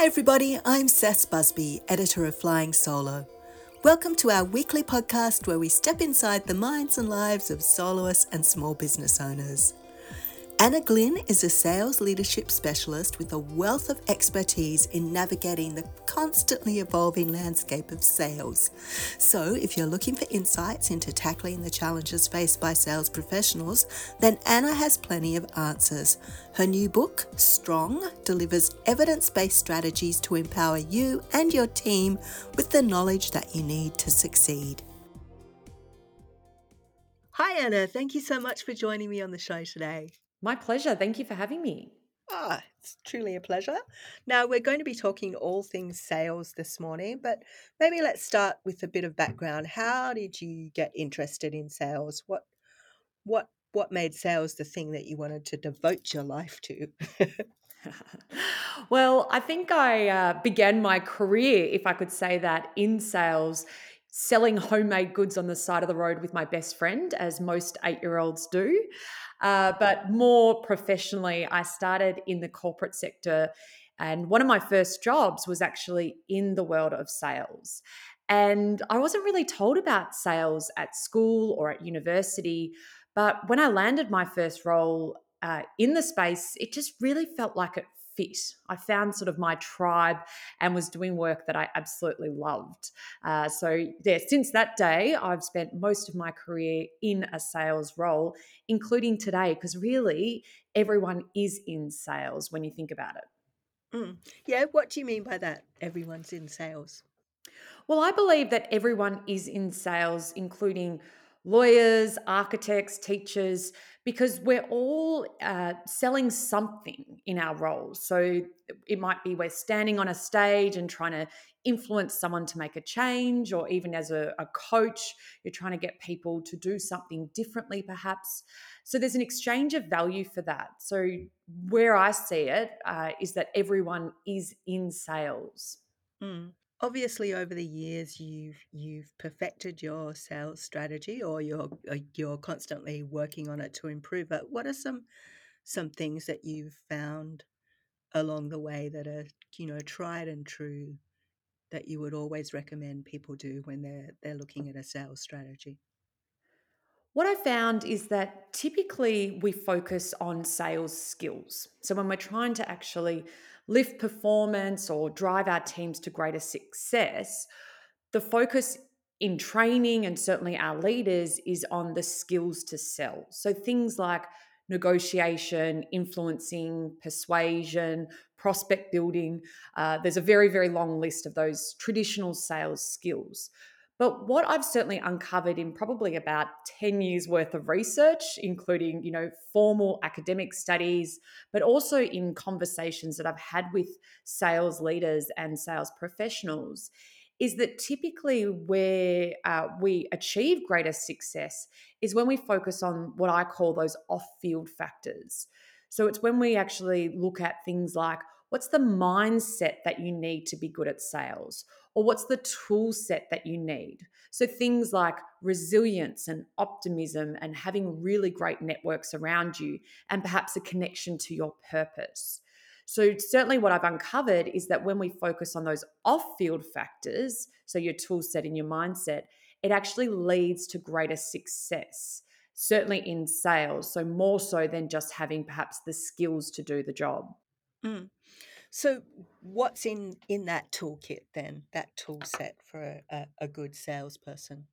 Hi everybody, I'm Sass Busby, editor of Flying Solo. Welcome to our weekly podcast where we step inside the minds and lives of soloists and small business owners. Anna Glynn is a sales leadership specialist with a wealth of expertise in navigating the constantly evolving landscape of sales. So if you're looking for insights into tackling the challenges faced by sales professionals, then Anna has plenty of answers. Her new book, Strong, delivers evidence-based strategies to empower you and your team with the knowledge that you need to succeed. Hi Anna, thank you so much for joining me on the show today. My pleasure. Thank you for having me. It's truly a pleasure. Now, we're going to be talking all things sales this morning, but maybe let's start with a bit of background. How did you get interested in sales? What made sales the thing that you wanted to devote your life to? Well, I think I began my career, if I could say that, in sales, selling homemade goods on the side of the road with my best friend, as most 8-year-olds do. But more professionally, I started in the corporate sector. And one of my first jobs was actually in the world of sales. And I wasn't really told about sales at school or at university. But when I landed my first role in the space, it just really felt like it fit. I found sort of my tribe and was doing work that I absolutely loved. Since that day, I've spent most of my career in a sales role, including today, because really everyone is in sales when you think about it. Yeah, what do you mean by that? Everyone's in sales. Well, I believe that everyone is in sales, including lawyers, architects, teachers, because we're all selling something in our roles. So it might be we're standing on a stage and trying to influence someone to make a change, or even as a coach, you're trying to get people to do something differently, perhaps. So there's an exchange of value for that. So where I see it is that everyone is in sales. Mm. Obviously, over the years, you've perfected your sales strategy, or you're constantly working on it to improve it. What are some things that you've found along the way that are, tried and true that you would always recommend people do when they're looking at a sales strategy? What I found is that typically we focus on sales skills. So when we're trying to actually lift performance or drive our teams to greater success, the focus in training and certainly our leaders is on the skills to sell. So things like negotiation, influencing, persuasion, prospect building. There's a very, very long list of those traditional sales skills. But what I've certainly uncovered in probably about 10 years worth of research, including, formal academic studies, but also in conversations that I've had with sales leaders and sales professionals, is that typically where we achieve greater success is when we focus on what I call those off field factors. So it's when we actually look at things like what's the mindset that you need to be good at sales? Or what's the tool set that you need? So things like resilience and optimism and having really great networks around you and perhaps a connection to your purpose. So, certainly, what I've uncovered is that when we focus on those off field factors, so your tool set and your mindset, it actually leads to greater success, certainly in sales. So, more so than just having perhaps the skills to do the job. Mm. So, what's in that toolkit then? That tool set for a good salesperson?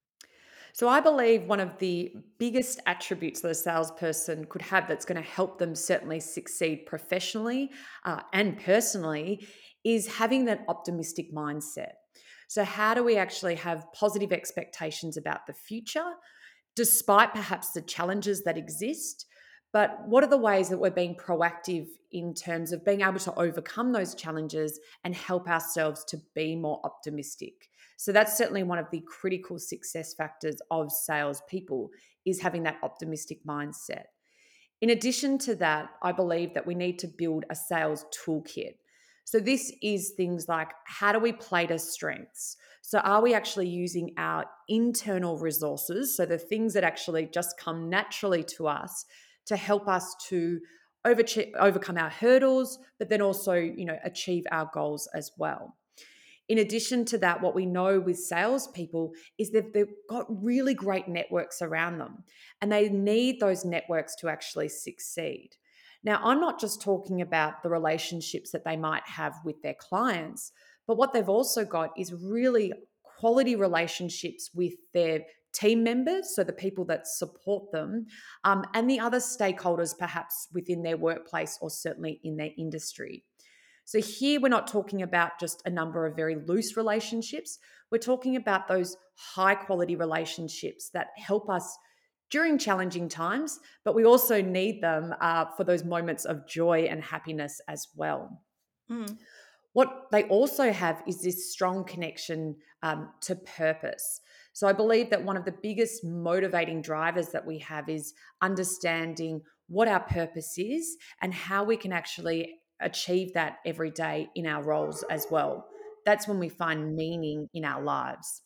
So I believe one of the biggest attributes that a salesperson could have that's going to help them certainly succeed professionally and personally is having that optimistic mindset. So, how do we actually have positive expectations about the future, despite perhaps the challenges that exist? But what are the ways that we're being proactive in terms of being able to overcome those challenges and help ourselves to be more optimistic? So that's certainly one of the critical success factors of salespeople is having that optimistic mindset. In addition to that, I believe that we need to build a sales toolkit. So this is things like how do we play to strengths? So are we actually using our internal resources, so the things that actually just come naturally to us to help us to overcome our hurdles, but then also, achieve our goals as well. In addition to that, what we know with salespeople is that they've got really great networks around them, and they need those networks to actually succeed. Now, I'm not just talking about the relationships that they might have with their clients, but what they've also got is really quality relationships with their team members, so the people that support them, and the other stakeholders perhaps within their workplace or certainly in their industry. So here we're not talking about just a number of very loose relationships. We're talking about those high quality relationships that help us during challenging times, but we also need them for those moments of joy and happiness as well. Mm. What they also have is this strong connection to purpose. So I believe that one of the biggest motivating drivers that we have is understanding what our purpose is and how we can actually achieve that every day in our roles as well. That's when we find meaning in our lives.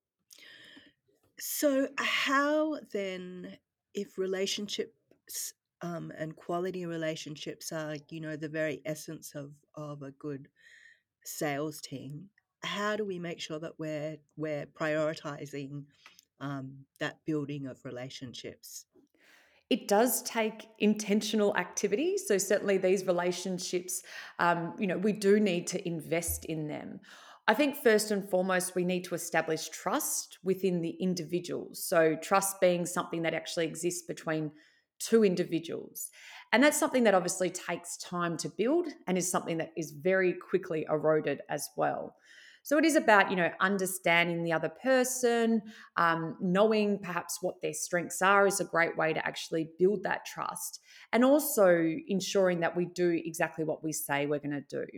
So, how then, if relationships and quality relationships are, the very essence of a good sales team, how do we make sure that we're prioritizing that building of relationships? It does take intentional activity. So certainly these relationships, we do need to invest in them. I think first and foremost, we need to establish trust within the individuals. So trust being something that actually exists between two individuals. And that's something that obviously takes time to build and is something that is very quickly eroded as well. So it is about, understanding the other person, knowing perhaps what their strengths are is a great way to actually build that trust. And also ensuring that we do exactly what we say we're going to do.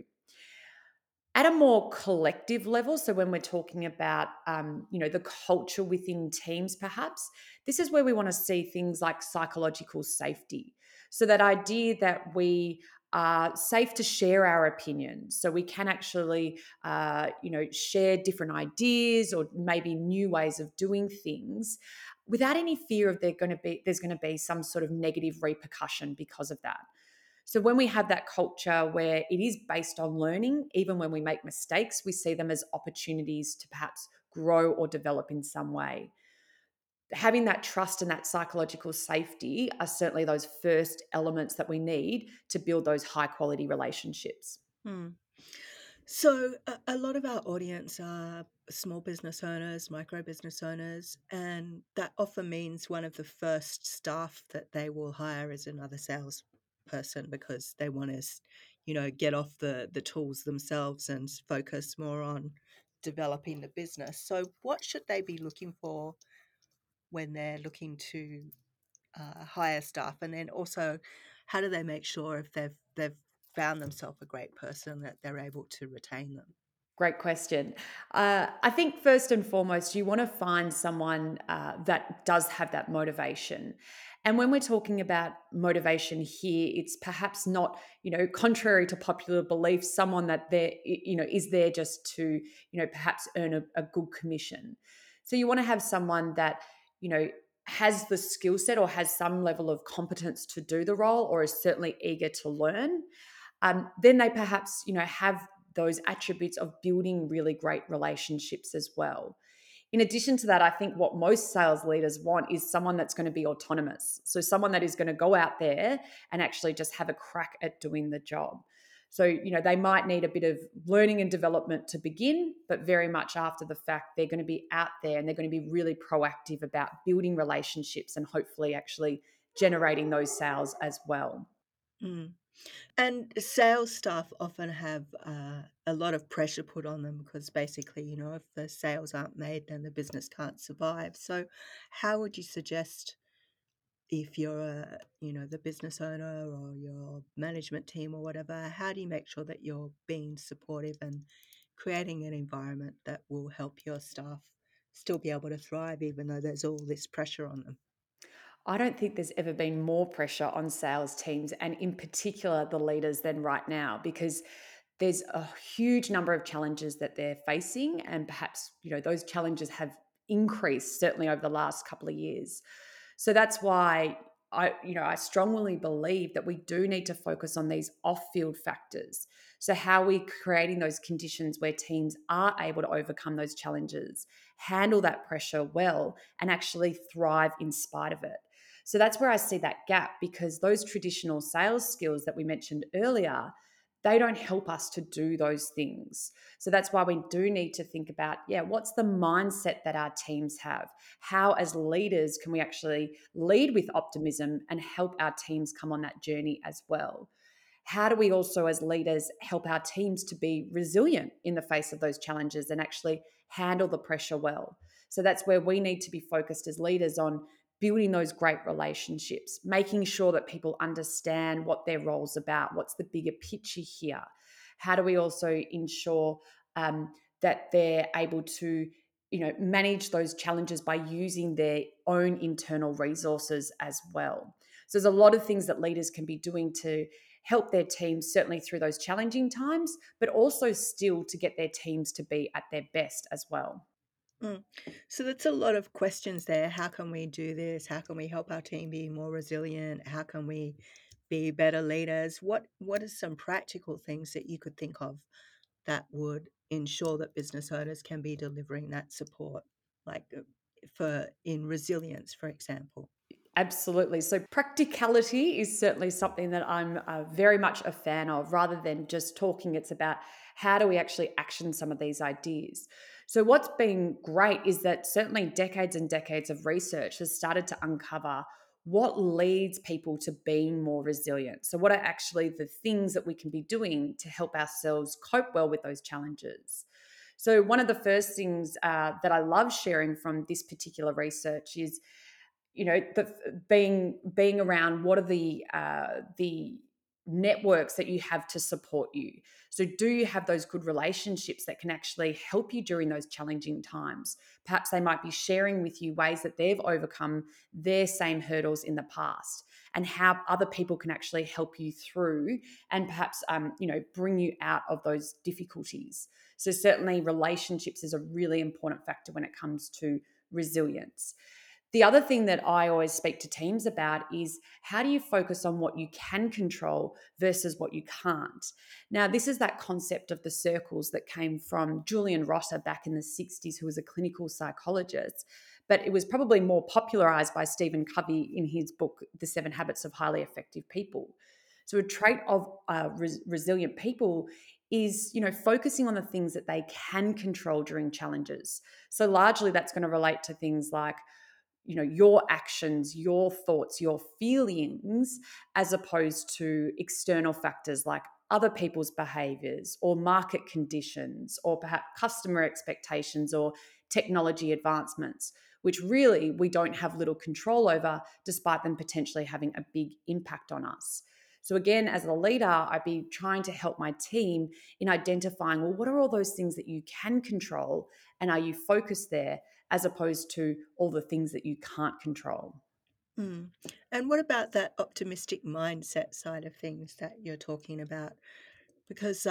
At a more collective level, so when we're talking about, the culture within teams, perhaps, this is where we want to see things like psychological safety. So that idea that we are safe to share our opinions, so we can actually, share different ideas or maybe new ways of doing things, without any fear of there's going to be some sort of negative repercussion because of that. So when we have that culture where it is based on learning, even when we make mistakes, we see them as opportunities to perhaps grow or develop in some way. Having that trust and that psychological safety are certainly those first elements that we need to build those high quality relationships. Hmm. So, a lot of our audience are small business owners, micro business owners, and that often means one of the first staff that they will hire is another salesperson because they want to, get off the tools themselves and focus more on developing the business. So, what should they be looking for when they're looking to hire staff? And then also, how do they make sure if they've found themselves a great person that they're able to retain them? Great question. I think first and foremost, you want to find someone that does have that motivation. And when we're talking about motivation here, it's perhaps not, contrary to popular belief, someone that is there just to, perhaps earn a good commission. So you want to have someone that, you know, has the skill set or has some level of competence to do the role or is certainly eager to learn. Then they perhaps, have those attributes of building really great relationships as well. In addition to that, I think what most sales leaders want is someone that's going to be autonomous. So, someone that is going to go out there and actually just have a crack at doing the job. So, they might need a bit of learning and development to begin, but very much after the fact, they're going to be out there and they're going to be really proactive about building relationships and hopefully actually generating those sales as well. Mm. And sales staff often have a lot of pressure put on them because basically, if the sales aren't made, then the business can't survive. So, how would you suggest if you're the business owner or your management team or whatever, how do you make sure that you're being supportive and creating an environment that will help your staff still be able to thrive, even though there's all this pressure on them? I don't think there's ever been more pressure on sales teams and, in particular, the leaders than right now because there's a huge number of challenges that they're facing. And perhaps, those challenges have increased certainly over the last couple of years. So that's why. I strongly believe that we do need to focus on these off-field factors. So how are we creating those conditions where teams are able to overcome those challenges, handle that pressure well, and actually thrive in spite of it. So that's where I see that gap, because those traditional sales skills that we mentioned earlier, they don't help us to do those things. So that's why we do need to think about, yeah, what's the mindset that our teams have? How, as leaders, can we actually lead with optimism and help our teams come on that journey as well? How do we also, as leaders, help our teams to be resilient in the face of those challenges and actually handle the pressure well? So that's where we need to be focused as leaders on building those great relationships, making sure that people understand what their role's about, what's the bigger picture here. How do we also ensure that they're able to manage those challenges by using their own internal resources as well? So there's a lot of things that leaders can be doing to help their teams, certainly through those challenging times, but also still to get their teams to be at their best as well. Mm. So that's a lot of questions there. How can we do this? How can we help our team be more resilient? How can we be better leaders? What are some practical things that you could think of that would ensure that business owners can be delivering that support, like for in resilience, for example? Absolutely. So, practicality is certainly something that I'm very much a fan of. Rather than just talking, it's about how do we actually action some of these ideas. So, what's been great is that certainly decades and decades of research has started to uncover what leads people to being more resilient. So, what are actually the things that we can be doing to help ourselves cope well with those challenges? So, one of the first things that I love sharing from this particular research is being around what are the networks that you have to support you. So do you have those good relationships that can actually help you during those challenging times? Perhaps they might be sharing with you ways that they've overcome their same hurdles in the past, and how other people can actually help you through, and perhaps bring you out of those difficulties. So certainly relationships is a really important factor when it comes to resilience. The other thing that I always speak to teams about is how do you focus on what you can control versus what you can't? Now, this is that concept of the circles that came from Julian Rotter back in the 60s, who was a clinical psychologist, but it was probably more popularized by Stephen Covey in his book, The 7 Habits of Highly Effective People. So, a trait of resilient people is, focusing on the things that they can control during challenges. So, largely that's going to relate to things like your actions, your thoughts, your feelings, as opposed to external factors like other people's behaviors or market conditions or perhaps customer expectations or technology advancements, which really we don't have little control over, despite them potentially having a big impact on us. So again, as a leader, I'd be trying to help my team in identifying, well, what are all those things that you can control, and are you focused there, as opposed to all the things that you can't control. Mm. And what about that optimistic mindset side of things that you're talking about? Because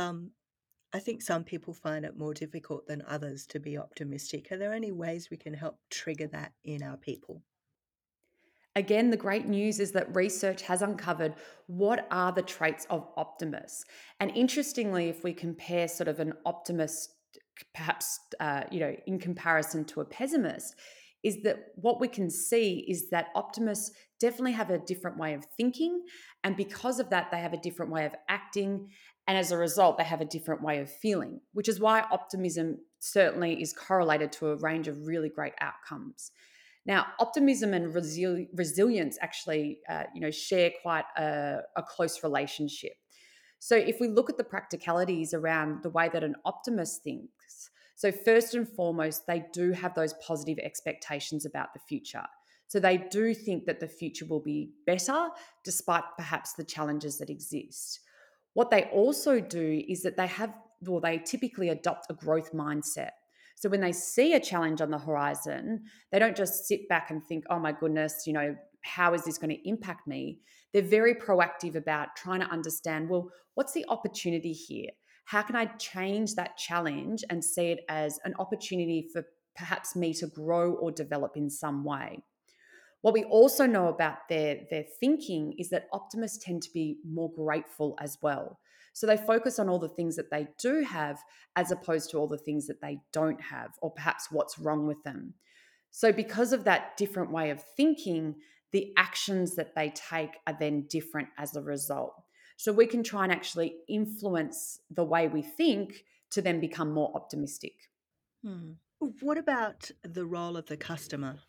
I think some people find it more difficult than others to be optimistic. Are there any ways we can help trigger that in our people? Again, the great news is that research has uncovered what are the traits of optimists. And interestingly, if we compare sort of an optimist, perhaps, in comparison to a pessimist, is that what we can see is that optimists definitely have a different way of thinking. And because of that, they have a different way of acting. And as a result, they have a different way of feeling, which is why optimism certainly is correlated to a range of really great outcomes. Now, optimism and resilience actually, share quite a close relationship. So, if we look at the practicalities around the way that an optimist thinks, so first and foremost, they do have those positive expectations about the future. So, they do think that the future will be better despite perhaps the challenges that exist. What they also do is that they typically adopt a growth mindset. So when they see a challenge on the horizon, they don't just sit back and think, oh my goodness, how is this going to impact me? They're very proactive about trying to understand, well, what's the opportunity here? How can I change that challenge and see it as an opportunity for perhaps me to grow or develop in some way? What we also know about their thinking is that optimists tend to be more grateful as well. So they focus on all the things that they do have as opposed to all the things that they don't have, or perhaps what's wrong with them. So, because of that different way of thinking, the actions that they take are then different as a result. So, we can try and actually influence the way we think to then become more optimistic. Hmm. What about the role of the customer?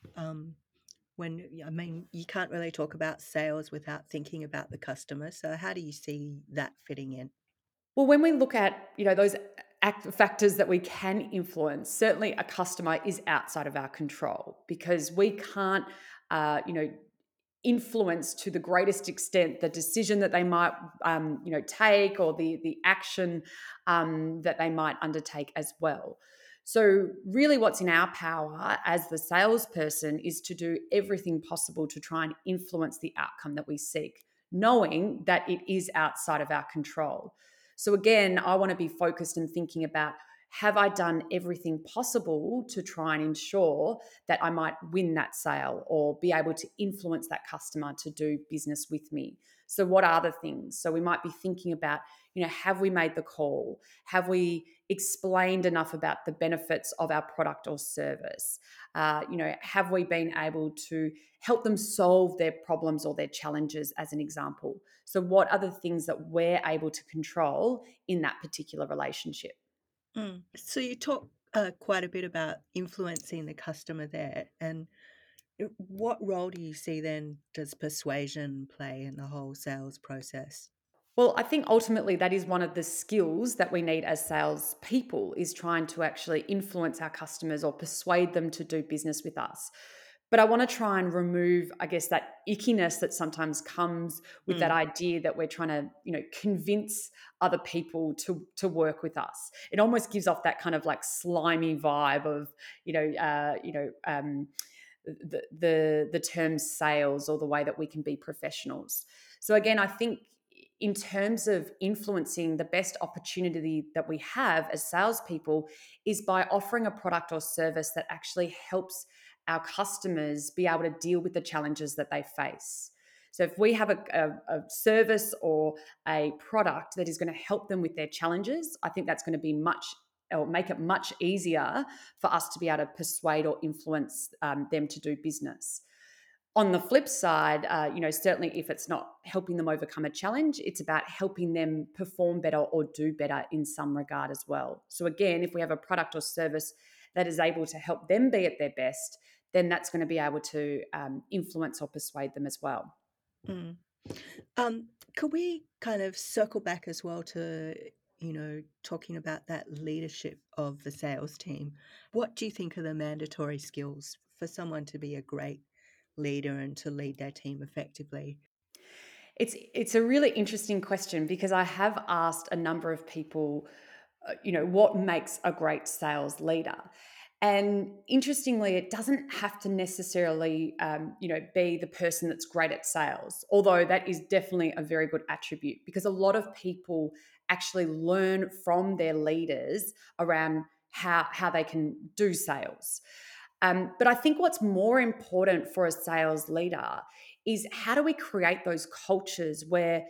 I mean, you can't really talk about sales without thinking about the customer. So, how do you see that fitting in? Well, when we look at, those factors that we can influence, certainly a customer is outside of our control because we can't, uh, you know, influence to the greatest extent the decision that they might, take, or the action that they might undertake as well. So, really, what's in our power as the salesperson is to do everything possible to try and influence the outcome that we seek, knowing that it is outside of our control. So, again, I want to be focused and thinking about, have I done everything possible to try and ensure that I might win that sale or be able to influence that customer to do business with me? So, what are the things? So, we might be thinking about, have we made the call? Have we explained enough about the benefits of our product or service? Have we been able to help them solve their problems or their challenges, as an example? So, what are the things that we're able to control in that particular relationship? Mm. So, you talk quite a bit about influencing the customer there. And what role do you see then does persuasion play in the whole sales process? Well, I think ultimately that is one of the skills that we need as salespeople, is trying to actually influence our customers or persuade them to do business with us. But I want to try and remove, I guess, that ickiness that sometimes comes with that Mm. idea that we're trying to, convince other people to work with us. It almost gives off that kind of like slimy vibe of, the term sales, or the way that we can be professionals. So again, I think in terms of influencing, the best opportunity that we have as salespeople is by offering a product or service that actually helps our customers be able to deal with the challenges that they face. So if we have a service or a product that is going to help them with their challenges, I think that's going to be much, or make it much easier for us to be able to persuade or influence them to do business. On the flip side, certainly if it's not helping them overcome a challenge, it's about helping them perform better or do better in some regard as well. So again, if we have a product or service that is able to help them be at their best, then that's going to be able to influence or persuade them as well. Mm. Could we kind of circle back as well to, talking about that leadership of the sales team? What do you think are the mandatory skills for someone to be a great leader and to lead their team effectively? It's a really interesting question because I have asked a number of people, what makes a great sales leader? And interestingly, it doesn't have to necessarily, be the person that's great at sales, although that is definitely a very good attribute, because a lot of people actually learn from their leaders around how they can do sales. But I think what's more important for a sales leader is, how do we create those cultures where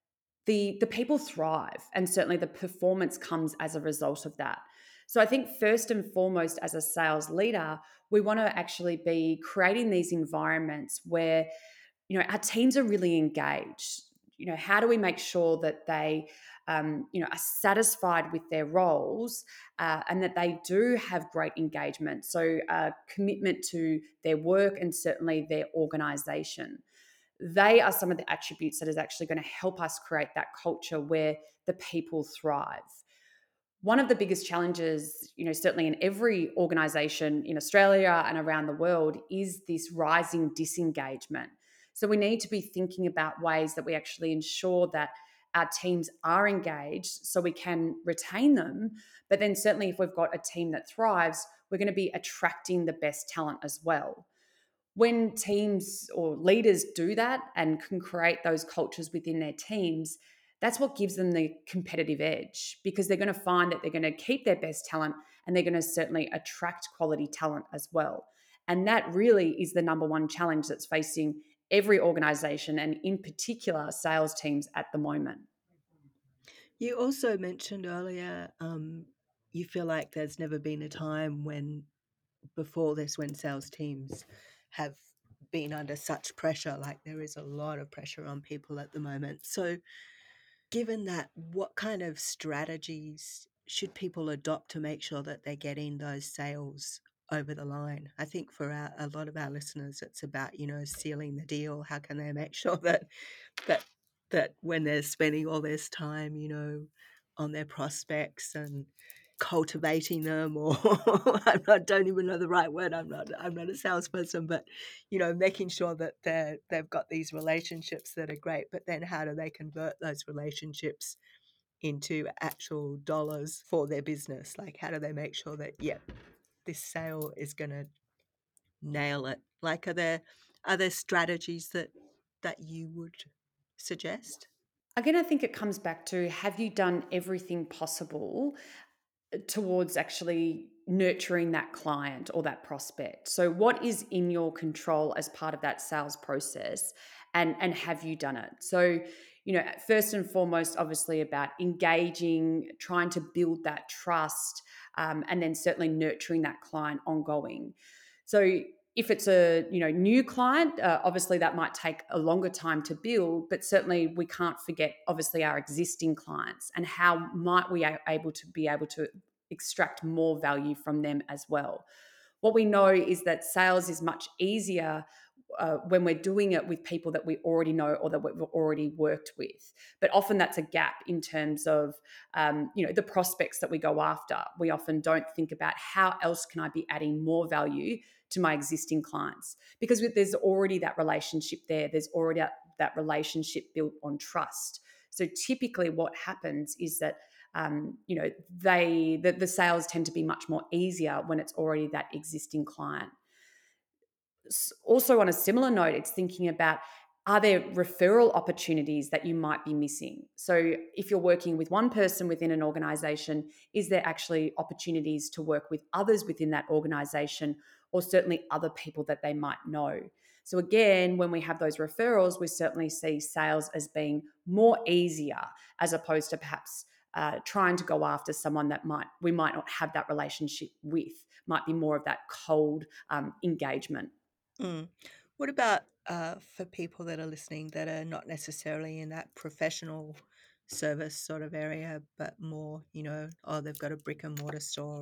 the people thrive, and certainly the performance comes as a result of that. So I think first and foremost, as a sales leader, we want to actually be creating these environments where, our teams are really engaged. How do we make sure that they are satisfied with their roles, and that they do have great engagement, so commitment to their work and certainly their organization. They are some of the attributes that is actually going to help us create that culture where the people thrive. One of the biggest challenges, certainly in every organization in Australia and around the world, is this rising disengagement. So we need to be thinking about ways that we actually ensure that our teams are engaged so we can retain them. But then certainly if we've got a team that thrives, we're going to be attracting the best talent as well. When teams or leaders do that and can create those cultures within their teams, that's what gives them the competitive edge, because they're going to find that they're going to keep their best talent, and they're going to certainly attract quality talent as well. And that really is the number one challenge that's facing every organization, and in particular sales teams at the moment. You also mentioned earlier, you feel like there's never been a time when before this when sales teams have been under such pressure. Like there is a lot of pressure on people at the moment. So, given that, what kind of strategies should people adopt to make sure that they're getting those sales over the line? I think for a lot of our listeners, it's about, sealing the deal. How can they make sure that that when they're spending all this time, on their prospects and cultivating them, or don't even know the right word. I'm not a salesperson, but making sure that they've got these relationships that are great. But then how do they convert those relationships into actual dollars for their business? Like how do they make sure that this sale is going to nail it? Like are there strategies that you would suggest? Again, I think it comes back to, have you done everything possible towards actually nurturing that client or that prospect? So what is in your control as part of that sales process, and have you done it? So, first and foremost, obviously about engaging, trying to build that trust, and then certainly nurturing that client ongoing. So if it's a new client, obviously that might take a longer time to build, but certainly we can't forget obviously our existing clients, and how might we able to extract more value from them as well. What we know is that sales is much easier when we're doing it with people that we already know or that we've already worked with. But often that's a gap in terms of the prospects that we go after. We often don't think about how else can I be adding more value to my existing clients, because there's already that relationship there. There's already that relationship built on trust. So typically, what happens is that the sales tend to be much more easier when it's already that existing client. Also, on a similar note, it's thinking about, are there referral opportunities that you might be missing? So if you're working with one person within an organization, is there actually opportunities to work with others within that organization, or certainly other people that they might know? So again, when we have those referrals, we certainly see sales as being more easier, as opposed to perhaps trying to go after someone that we might not have that relationship with. Might be more of that cold engagement. Mm. What about for people that are listening that are not necessarily in that professional service sort of area, but more, they've got a brick and mortar store,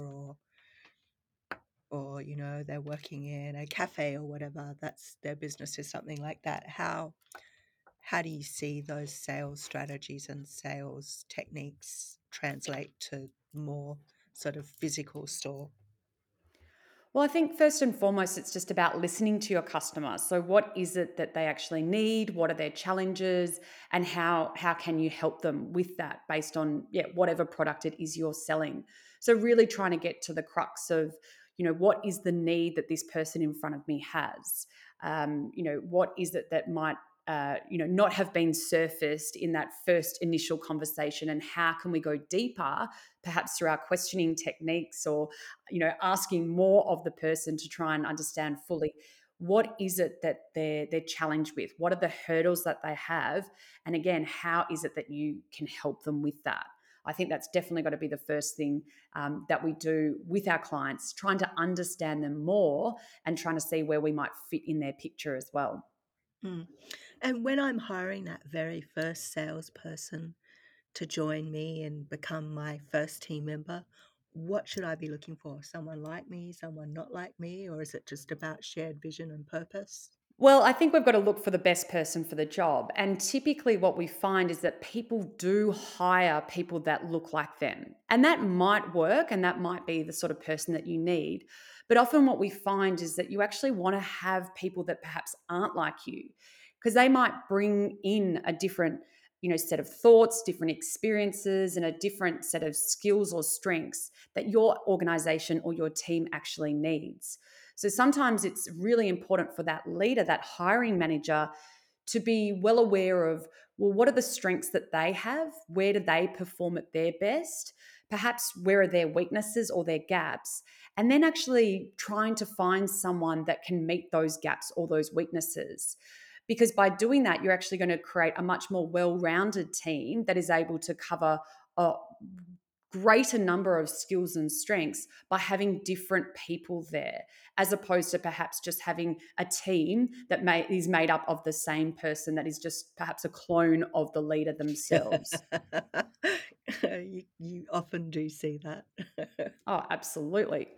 or they're working in a cafe or whatever. That's their business is something like that. How do you see those sales strategies and sales techniques translate to more sort of physical store? Well, I think first and foremost, it's just about listening to your customers. So, what is it that they actually need? What are their challenges, and how can you help them with that based on whatever product it is you're selling? So, really trying to get to the crux of what is the need that this person in front of me has. What is it that might not have been surfaced in that first initial conversation, and how can we go deeper, perhaps through our questioning techniques, or asking more of the person to try and understand fully what is it that they're challenged with, what are the hurdles that they have, and again, how is it that you can help them with that. I think that's definitely got to be the first thing that we do with our clients, trying to understand them more and trying to see where we might fit in their picture as well. Mm. And when I'm hiring that very first salesperson to join me and become my first team member, what should I be looking for? Someone like me, someone not like me, or is it just about shared vision and purpose? Well, I think we've got to look for the best person for the job. And typically, what we find is that people do hire people that look like them. And that might work, and that might be the sort of person that you need. But often, what we find is that you actually want to have people that perhaps aren't like you, because they might bring in a different set of thoughts, different experiences, and a different set of skills or strengths that your organization or your team actually needs. So sometimes it's really important for that leader, that hiring manager, to be well aware of, well, what are the strengths that they have? Where do they perform at their best? perhaps where are their weaknesses or their gaps, and then actually trying to find someone that can meet those gaps or those weaknesses. Because by doing that, you're actually going to create a much more well-rounded team that is able to cover a greater number of skills and strengths by having different people there, as opposed to perhaps just having a team that is made up of the same person that is just perhaps a clone of the leader themselves. You often do see that. Oh, absolutely.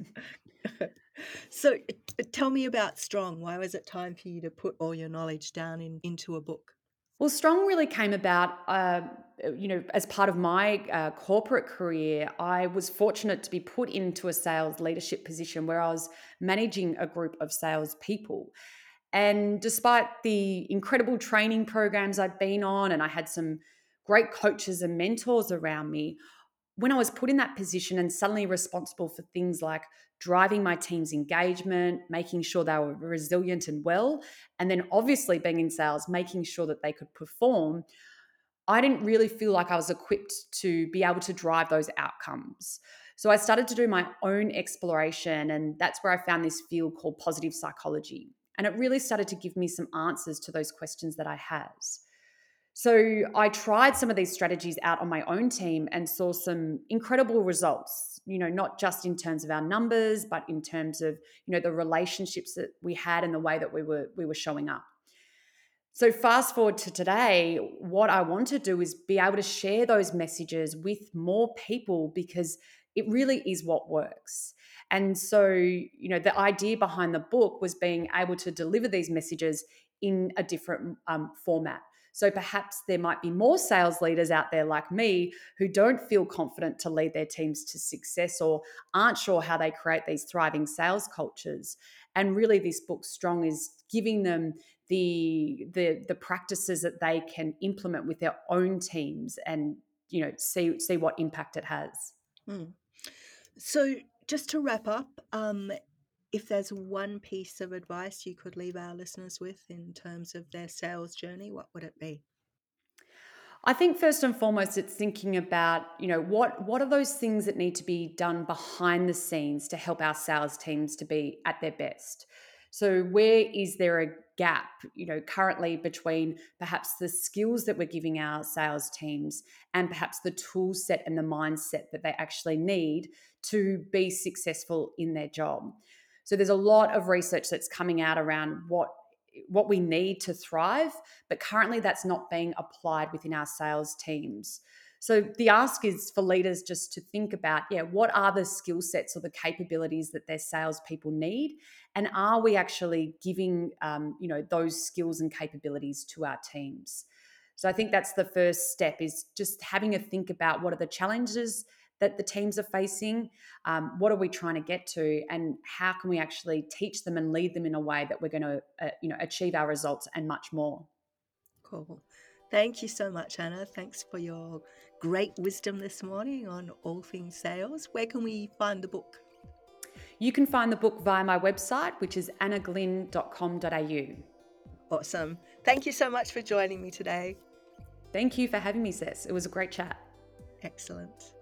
So tell me about Strong. Why was it time for you to put all your knowledge down into a book? Well, Strong really came about, as part of my corporate career. I was fortunate to be put into a sales leadership position where I was managing a group of salespeople. And despite the incredible training programs I'd been on, and I had some great coaches and mentors around me, when I was put in that position and suddenly responsible for things like driving my team's engagement, making sure they were resilient and well, and then obviously being in sales, making sure that they could perform, I didn't really feel like I was equipped to be able to drive those outcomes. So I started to do my own exploration, and that's where I found this field called positive psychology. And it really started to give me some answers to those questions that I had. So I tried some of these strategies out on my own team and saw some incredible results, not just in terms of our numbers, but in terms of, the relationships that we had and the way that we were showing up. So fast forward to today, what I want to do is be able to share those messages with more people because it really is what works. And so, the idea behind the book was being able to deliver these messages in a different format. So perhaps there might be more sales leaders out there like me who don't feel confident to lead their teams to success or aren't sure how they create these thriving sales cultures. And really, this book, Strong, is giving them the practices that they can implement with their own teams and see what impact it has. So just to wrap up, if there's one piece of advice you could leave our listeners with in terms of their sales journey, what would it be? I think first and foremost, it's thinking about, what are those things that need to be done behind the scenes to help our sales teams to be at their best. So where is there a gap, currently between perhaps the skills that we're giving our sales teams and perhaps the tool set and the mindset that they actually need to be successful in their job. So there's a lot of research that's coming out around what we need to thrive, but currently that's not being applied within our sales teams. So the ask is for leaders just to think about, what are the skill sets or the capabilities that their salespeople need, and are we actually giving, those skills and capabilities to our teams? So I think that's the first step, is just having a think about what are the challenges that the teams are facing, what are we trying to get to, and how can we actually teach them and lead them in a way that we're going to achieve our results and much more. Cool. Thank you so much, Anna. Thanks for your great wisdom this morning on all things sales. Where can we find the book? You can find the book via my website, which is annaglynn.com.au. Awesome. Thank you so much for joining me today. Thank you for having me, Cess. It was a great chat. Excellent.